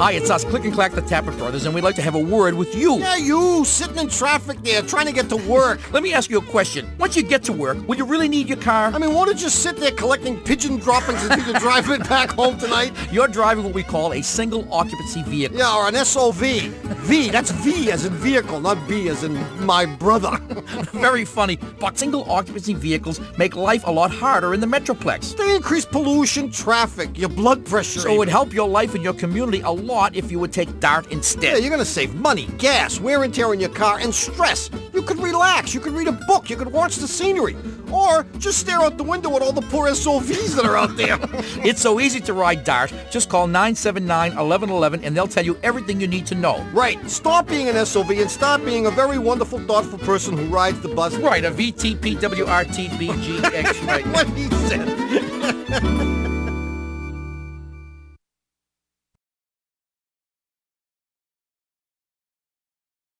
Hi, it's us, Click and Clack the Tappet Brothers, and we'd like to have a word with you. Yeah, you, sitting in traffic there, trying to get to work. Let me ask you a question. Once you get to work, will you really need your car? I mean, won't it just sit there collecting pigeon droppings until you drive it back home tonight? You're driving what we call a single occupancy vehicle. Yeah, or an SOV. V, that's V as in vehicle, not B as in my brother. Very funny, but single occupancy vehicles make life a lot harder in the Metroplex. They increase pollution, traffic, your blood pressure. So it would help your life and your community a lot if you would take DART Yeah, instead. you're gonna save money, gas, wear and tear in your car, and stress. You could relax, you could read a book, you could watch the scenery, or just stare out the window at all the poor SOVs that are out there. It's so easy to ride DART. Just call 979-1111 and they'll tell you everything you need to know. Right, stop being an SOV and start being a very wonderful, thoughtful person who rides the bus. Right, a VTPWRTBGX, right? What he said.